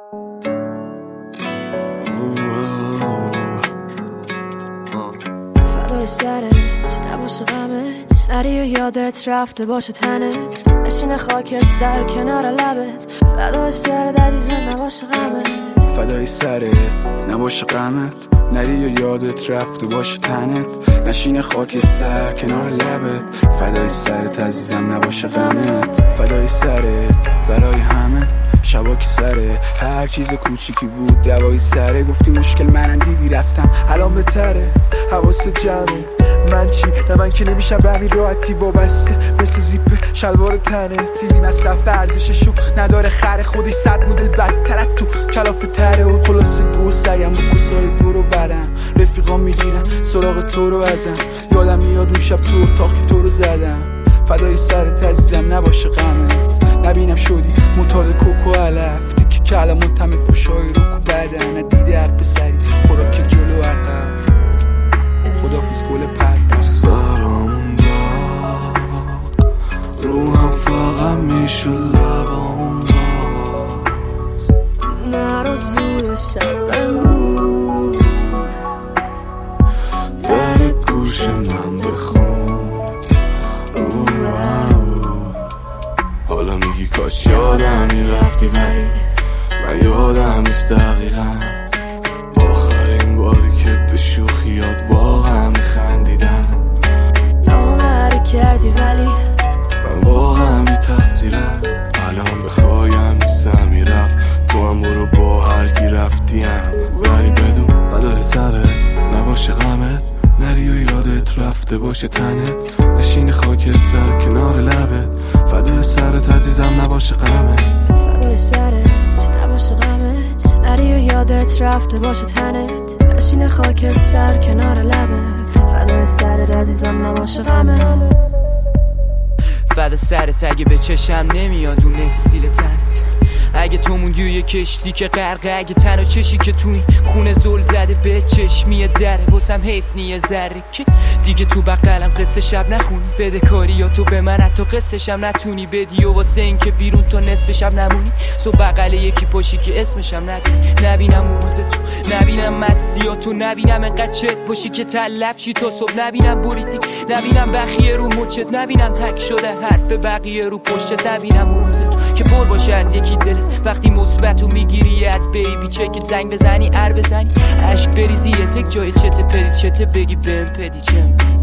فدای سرت نباشه غمت، نری و یادت رفته باشه تنت، نشینه خاکستر کنار لبت. فدای سرت عزیزم نباشه غمت، فدای سرت نباشه غمت، نری و یادت رفته باشه تنت، نشینه خاکستر کنار لبت. فدای سرت عزیزم نباشه غمت، فدای سرت برای همه شبا که سره، هر چیز کوچیکی بود دوای سره. گفتی مشکل منم دیدی رفتم الان بهتره، حواست جمعه من چی؟ نه من که نمیشم به همین راحتی وابسته مثل زیپ شلوار تنت. این از صف ارزششو نداره خره، خودی 100 مدل بدترت تو کلافه تره. و خلاصه گو سگم و کسای دورو برم، رفیقا میگیرم سراغ تو رو ازم، یادم میاد اون شب تو اتاق که تو رو زدم. فدای سرت عزیزم نباشه غمت، نبینم شدی معتاد کوکو علف، تیکی کلمات همه فوشای رو کو بدن، ندیده هر پسری خوراک جلو عقب. خدافیز گل پرد سرامون داغ، روحم فقط میشه لبامون باز. نرو زود شب بمون، در گوش من بخون. حالا میگی کاش یادم میرفتی، ولی من یادم نیست دقیقا آخرین باری که به شوخیات واقعا میخندیدم. نامره کردی ولی من واقعا بی تقصیرم، الان بخوایم نیستم میرفت، تو هم برو با هر کی رفتیم. ولی بدون فدای سرت نباشه غمت، نری و یادت رفته باشه تنت، نشین خاکستر کنار لبت. فدای سرت عزیزم نباشه غمت، فدای سرت نباشه غمت، نری و یادت رفته باشه تنت، نشین خاکستر کنار لبت. فدای سرت عزیزم نباشه غمت. فدا سرت اگه به چشم نمیاد اون استیل تنت، اگه تو موندی و یه کشتی که غرقه، اگه تنها چشی که تو این خونه زل زده به چشمی دره، واسم حیف نیه ذره که دیگه تو بغلم قصه شب نخونی، بده کاری یا تو به من حتی قصه شم نتونی بدی، و واسه این که بیرون تو نصف شب نمونی، سو بغل یکی پاشی که اسمشم ندونی. نبینم اون روز تو، نبینم مستیاتو، نبینم انقدر چت باشی که تلف چی تو صبح، نبینم بریدی، نبینم بخیه رو مچت، نبینم حک شده حرف بقیه رو پشت، نبینم اون روز تو که پر باشه از یکی دلت، وقتی مثبتو میگیری از بیبی چک زنگ بزنی ار بزنی، عشق بریزی یه تک جای چته پدی چته بگی بهم پدی چم.